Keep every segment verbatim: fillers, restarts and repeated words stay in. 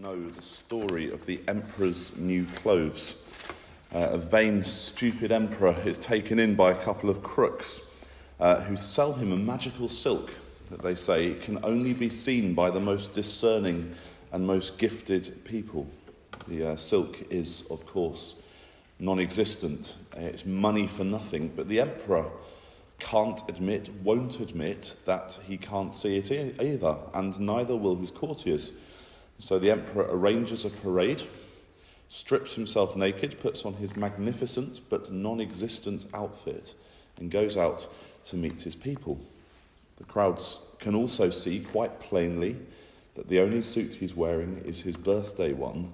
know the story of the emperor's new clothes. Uh, a vain, stupid emperor is taken in by a couple of crooks uh, who sell him a magical silk that they say can only be seen by the most discerning and most gifted people. The uh, silk is, of course, non-existent. It's money for nothing, but the emperor can't admit, won't admit that he can't see it either, and neither will his courtiers. So the emperor arranges a parade, strips himself naked, puts on his magnificent but non-existent outfit, and goes out to meet his people. The crowds can also see quite plainly that the only suit he's wearing is his birthday one.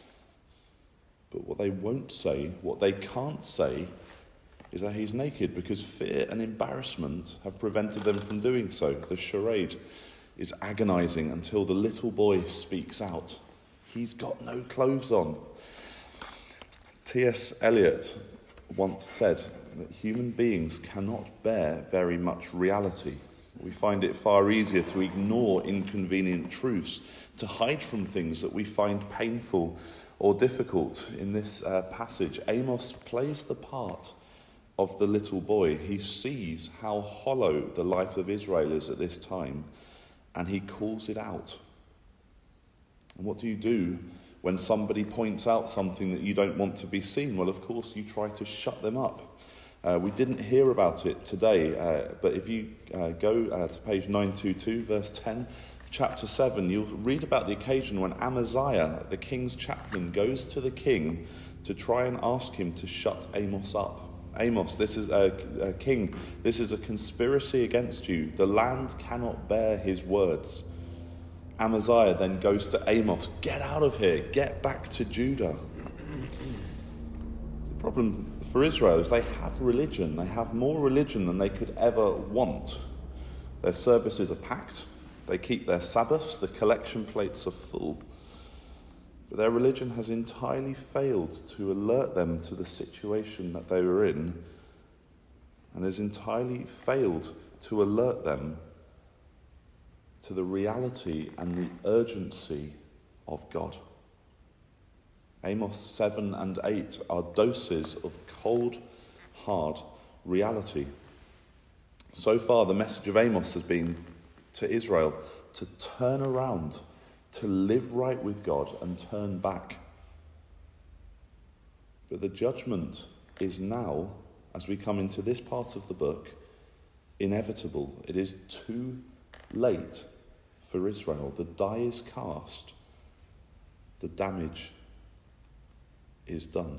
But what they won't say, what they can't say, is that he's naked, because fear and embarrassment have prevented them from doing so. The charade is agonizing until the little boy speaks out. He's got no clothes on. T S Eliot once said that human beings cannot bear very much reality. We find it far easier to ignore inconvenient truths, to hide from things that we find painful or difficult. In this uh, passage, Amos plays the part of the little boy. He sees how hollow the life of Israel is at this time, and he calls it out. And what do you do when somebody points out something that you don't want to be seen? Well, of course, you try to shut them up. Uh, we didn't hear about it today, uh, but if you uh, go uh, to page nine twenty-two, verse ten, chapter seven, you'll read about the occasion when Amaziah, the king's chaplain, goes to the king to try and ask him to shut Amos up. Amos, this is a, a king, this is a conspiracy against you. The land cannot bear his words. Amaziah then goes to Amos, get out of here, get back to Judah. The problem for Israel is they have religion. They have more religion than they could ever want. Their services are packed. They keep their Sabbaths. The collection plates are full. But their religion has entirely failed to alert them to the situation that they were in, and has entirely failed to alert them to the reality and the urgency of God. Amos seven and eight are doses of cold, hard reality. So far, the message of Amos has been to Israel to turn around, to live right with God and turn back. But the judgment is now, as we come into this part of the book, inevitable. It is too late for Israel. The die is cast. The damage is done.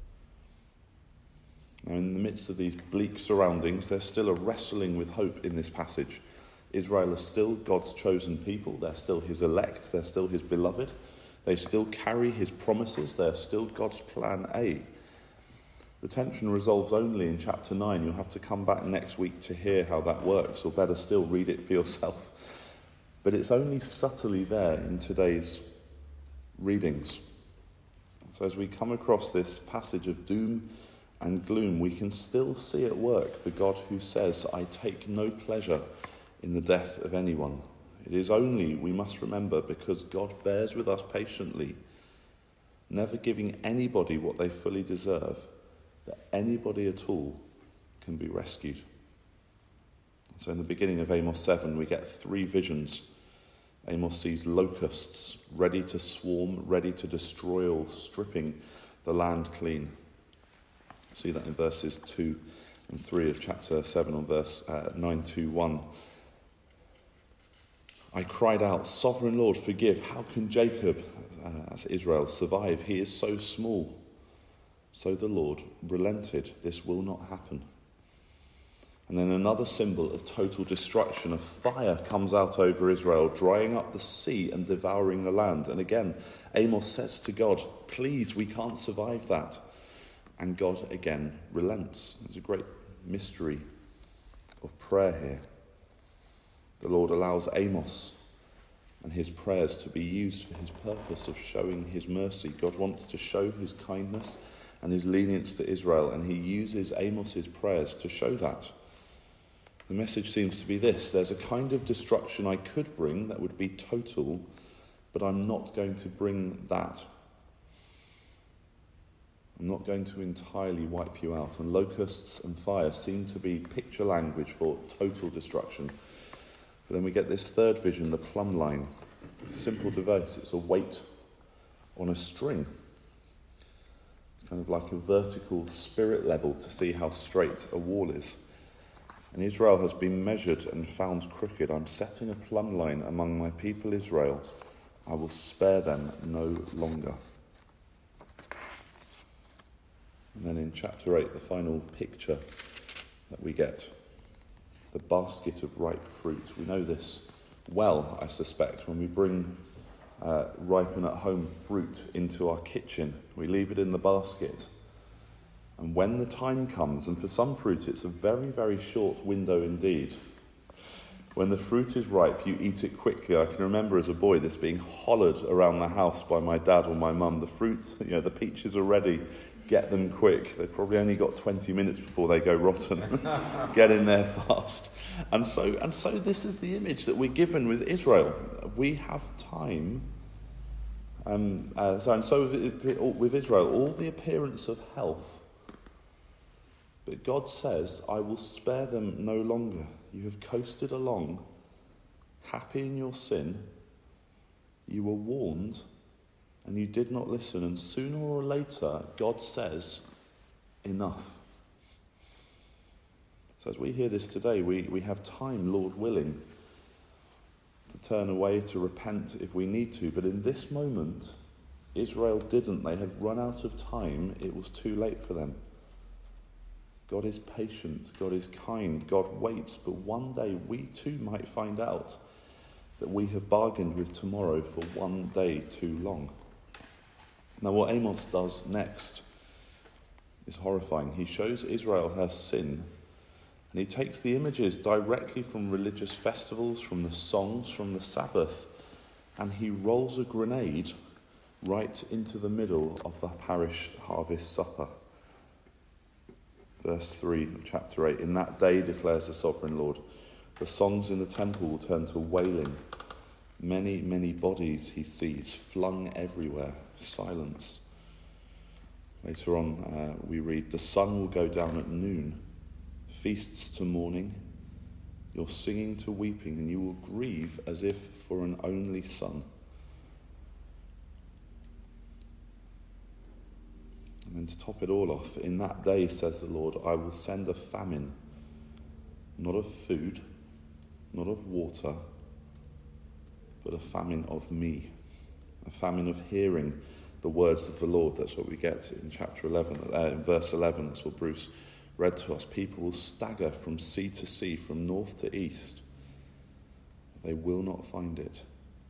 Now, in the midst of these bleak surroundings, there's still a wrestling with hope in this passage. Israel is still God's chosen people. They're still his elect. They're still his beloved. They still carry his promises. They're still God's plan A. The tension resolves only in chapter nine. You'll have to come back next week to hear how that works, or better still, read it for yourself. But it's only subtly there in today's readings. So as we come across this passage of doom and gloom, we can still see at work the God who says, I take no pleasure in the death of anyone. It is only, we must remember, because God bears with us patiently, never giving anybody what they fully deserve, that anybody at all can be rescued. So in the beginning of Amos seven, we get three visions. Amos sees locusts ready to swarm, ready to destroy all, stripping the land clean. See that in verses two and three of chapter seven, on verse uh, nine twenty-one. I cried out, Sovereign Lord, forgive. How can Jacob, uh, as Israel, survive? He is so small. So the Lord relented. This will not happen. And then another symbol of total destruction. A fire comes out over Israel, drying up the sea and devouring the land. And again, Amos says to God, please, we can't survive that. And God again relents. There's a great mystery of prayer here. The Lord allows Amos and his prayers to be used for his purpose of showing his mercy. God wants to show his kindness and his lenience to Israel, and he uses Amos's prayers to show that. The message seems to be this: there's a kind of destruction I could bring that would be total, But I'm not going to bring that. I'm not going to entirely wipe you out. And locusts and fire seem to be picture language for total destruction. But then we get this third vision, the plumb line. Simple device. It's a weight on a string. It's kind of like a vertical spirit level to see how straight a wall is. And Israel has been measured and found crooked. I'm setting a plumb line among my people Israel. I will spare them no longer. And then in chapter eight, the final picture that we get, the basket of ripe fruit. We know this well, I suspect, when we bring uh, ripen at home fruit into our kitchen. We leave it in the basket. And when the time comes, and for some fruit it's a very, very short window indeed. When the fruit is ripe, you eat it quickly. I can remember as a boy this being hollered around the house by my dad or my mum. The fruit, you know, the peaches are ready. Get them quick. They've probably only got twenty minutes before they go rotten. Get in there fast. And so, and so this is the image that we're given with Israel. We have time. Um, uh, so, and so with, with Israel, all the appearance of health. But God says, I will spare them no longer. You have coasted along, happy in your sin. You were warned, and you did not listen. And sooner or later, God says, enough. So as we hear this today, we, we have time, Lord willing, to turn away, to repent if we need to. But in this moment, Israel didn't. They had run out of time. It was too late for them. God is patient, God is kind, God waits, but one day we too might find out that we have bargained with tomorrow for one day too long. Now what Amos does next is horrifying. He shows Israel her sin, and he takes the images directly from religious festivals, from the songs, from the Sabbath, and he rolls a grenade right into the middle of the parish harvest supper. Verse three of chapter eight, in that day, declares the sovereign Lord, the songs in the temple will turn to wailing. Many, many bodies he sees, flung everywhere, silence. Later on, uh, we read, the sun will go down at noon, feasts to mourning, your singing to weeping, and you will grieve as if for an only son. And then to top it all off, in that day, says the Lord, I will send a famine, not of food, not of water, but a famine of me, a famine of hearing the words of the Lord. That's what we get in chapter eleven, uh, in verse eleven. That's what Bruce read to us. People will stagger from sea to sea, from north to east, but they will not find it.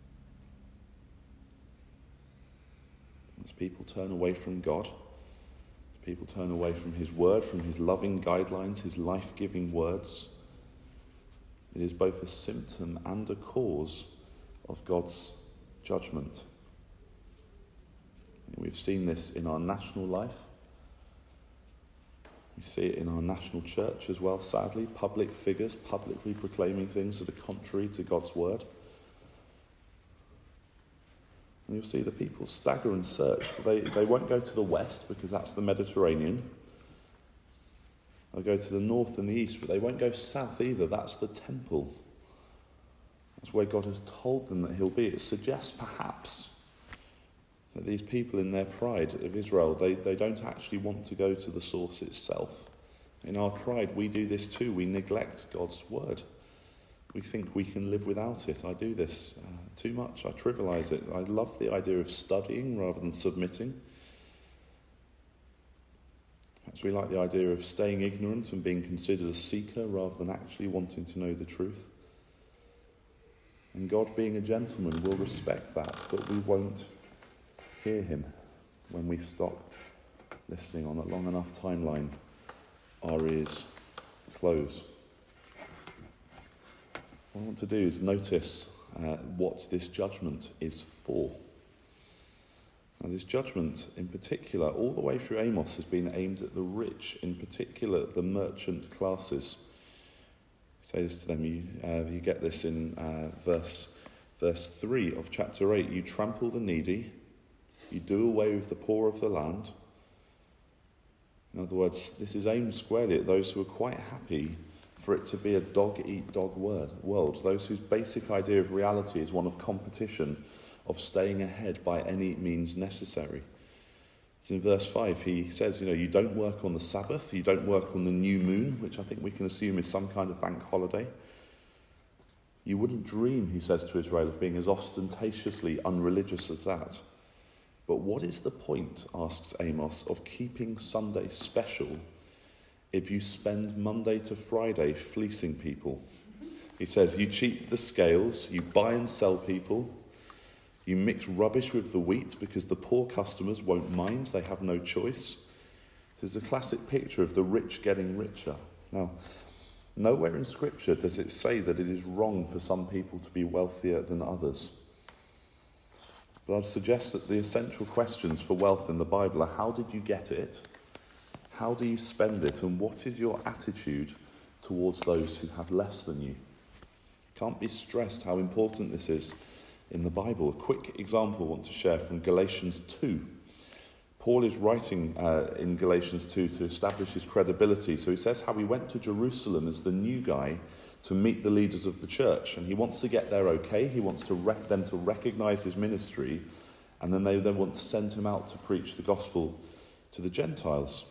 As people turn away from God, people turn away from his word, from his loving guidelines, his life-giving words, it is both a symptom and a cause of God's judgment. And we've seen this in our national life. We see it in our national church as well, sadly. Public figures publicly proclaiming things that are contrary to God's word. And you'll see the people stagger and search. They, they won't go to the west because that's the Mediterranean. They'll go to the north and the east, but they won't go south either. That's the temple. That's where God has told them that he'll be. It suggests perhaps that these people in their pride of Israel, they, they don't actually want to go to the source itself. In our pride, we do this too. We neglect God's word. We think we can live without it. I do this uh, too much. I trivialise it. I love the idea of studying rather than submitting. Perhaps we like the idea of staying ignorant and being considered a seeker rather than actually wanting to know the truth. And God, being a gentleman, will respect that, but we won't hear him when we stop listening on a long enough timeline. Our ears close. What I want to do is notice uh, what this judgment is for. Now, this judgment in particular, all the way through Amos, has been aimed at the rich, in particular the merchant classes. Say this to them, you, uh, you get this in uh, verse Verse three of chapter eight, you trample the needy, you do away with the poor of the land. In other words, this is aimed squarely at those who are quite happy for it to be a dog-eat-dog world, those whose basic idea of reality is one of competition, of staying ahead by any means necessary. It's in verse five, he says, you know, you don't work on the Sabbath, you don't work on the new moon, which I think we can assume is some kind of bank holiday. You wouldn't dream, he says to Israel, of being as ostentatiously unreligious as that. But what is the point, asks Amos, of keeping Sunday special if you spend Monday to Friday fleecing people? He says, you cheat the scales, you buy and sell people, you mix rubbish with the wheat because the poor customers won't mind, they have no choice. This is a classic picture of the rich getting richer. Now, nowhere in Scripture does it say that it is wrong for some people to be wealthier than others. But I'd suggest that the essential questions for wealth in the Bible are: how did you get it? How do you spend it? And what is your attitude towards those who have less than you? Can't be stressed how important this is in the Bible. A quick example I want to share from Galatians two. Paul is writing uh, in Galatians two to establish his credibility. So he says how he went to Jerusalem as the new guy to meet the leaders of the church. And he wants to get there okay. He wants to rec- them to recognize his ministry. And then they then want to send him out to preach the gospel to the Gentiles.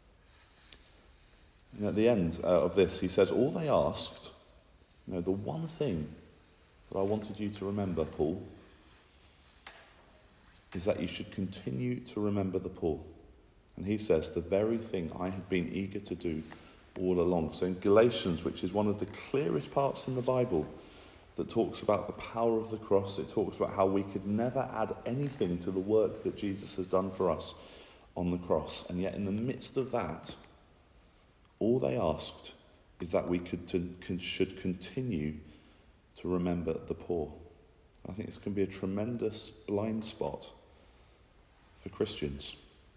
And at the end uh, of this, he says, all they asked, you know, the one thing that I wanted you to remember, Paul, is that you should continue to remember the poor. And he says, the very thing I have been eager to do all along. So in Galatians, which is one of the clearest parts in the Bible that talks about the power of the cross, it talks about how we could never add anything to the work that Jesus has done for us on the cross. And yet in the midst of that, all they asked is that we could to, can, should continue to remember the poor. I think this can be a tremendous blind spot for Christians.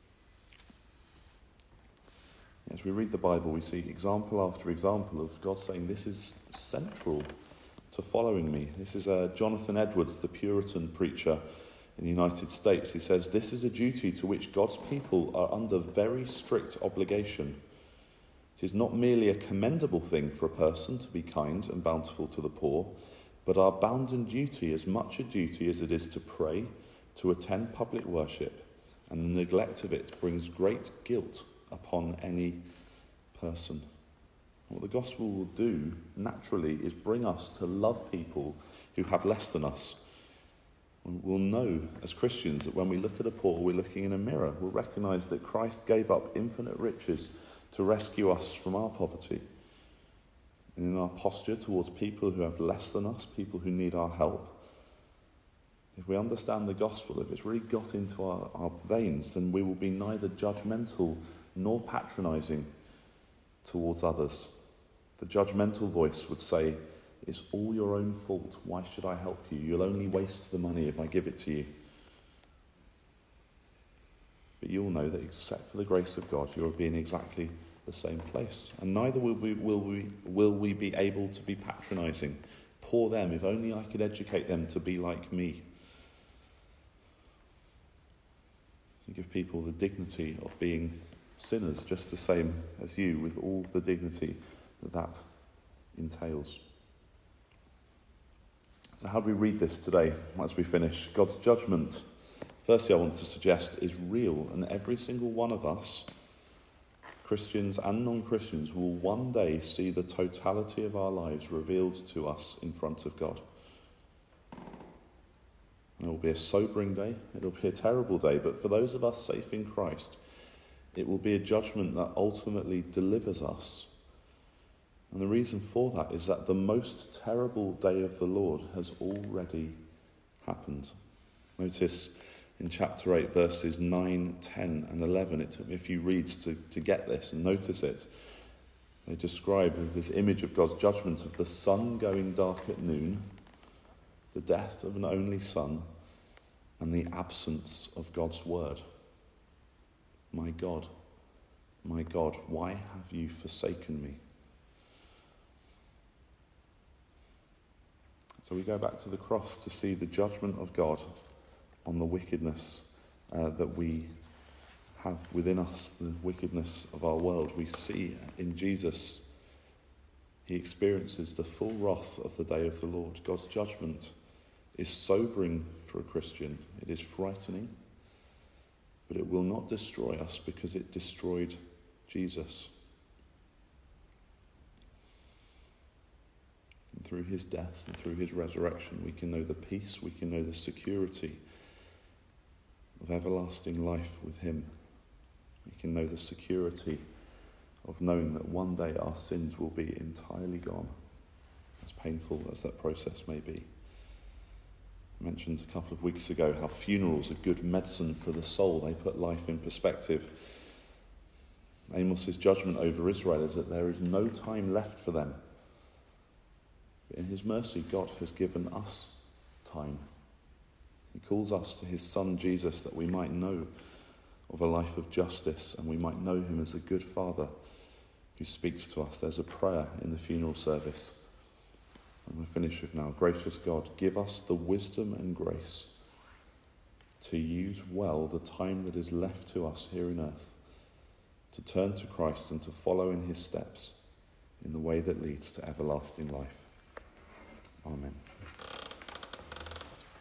As we read the Bible, we see example after example of God saying this is central to following me. This is uh, Jonathan Edwards, the Puritan preacher in the United States. He says, this is a duty to which God's people are under very strict obligation. It is not merely a commendable thing for a person to be kind and bountiful to the poor, but our bounden duty is much a duty as it is to pray, to attend public worship, and the neglect of it brings great guilt upon any person. What the gospel will do naturally is bring us to love people who have less than us. We'll know as Christians that when we look at a poor, we're looking in a mirror. We'll recognise that Christ gave up infinite riches to rescue us from our poverty. And in our posture towards people who have less than us, people who need our help, if we understand the gospel, if it's really got into our, our veins, then we will be neither judgmental nor patronising towards others. The judgmental voice would say, it's all your own fault. Why should I help you? You'll only waste the money if I give it to you. But you'll know that except for the grace of God, you'll be in exactly the same place. And neither will we, will we, will we be able to be patronising. Poor them, if only I could educate them to be like me. You give people the dignity of being sinners, just the same as you, with all the dignity that that entails. So how do we read this today as we finish? God's judgment, firstly I want to suggest, is real, and every single one of us, Christians and non-Christians, will one day see the totality of our lives revealed to us in front of God. It will be a sobering day, it will be a terrible day, but for those of us safe in Christ, it will be a judgment that ultimately delivers us. And the reason for that is that the most terrible day of the Lord has already happened. Notice in chapter eight, verses nine, ten and eleven, it took me a few reads to, to get this and notice it. They describe as this image of God's judgment of the sun going dark at noon, the death of an only son, and the absence of God's word. My God, my God, why have you forsaken me? So we go back to the cross to see the judgment of God on the wickedness uh, that we have within us, the wickedness of our world. We see in Jesus, he experiences the full wrath of the day of the Lord. God's judgment is sobering for a Christian. It is frightening, but it will not destroy us because it destroyed Jesus. And through his death and through his resurrection, we can know the peace, we can know the security of everlasting life with him. We can know the security of knowing that one day our sins will be entirely gone, as painful as that process may be. I mentioned a couple of weeks ago how funerals are good medicine for the soul. They put life in perspective. Amos's judgment over Israel is that there is no time left for them. But in his mercy, God has given us time. He calls us to his Son Jesus that we might know of a life of justice and we might know him as a good Father who speaks to us. There's a prayer in the funeral service. And we're finished with now. Gracious God, give us the wisdom and grace to use well the time that is left to us here on earth, to turn to Christ and to follow in his steps in the way that leads to everlasting life. Amen.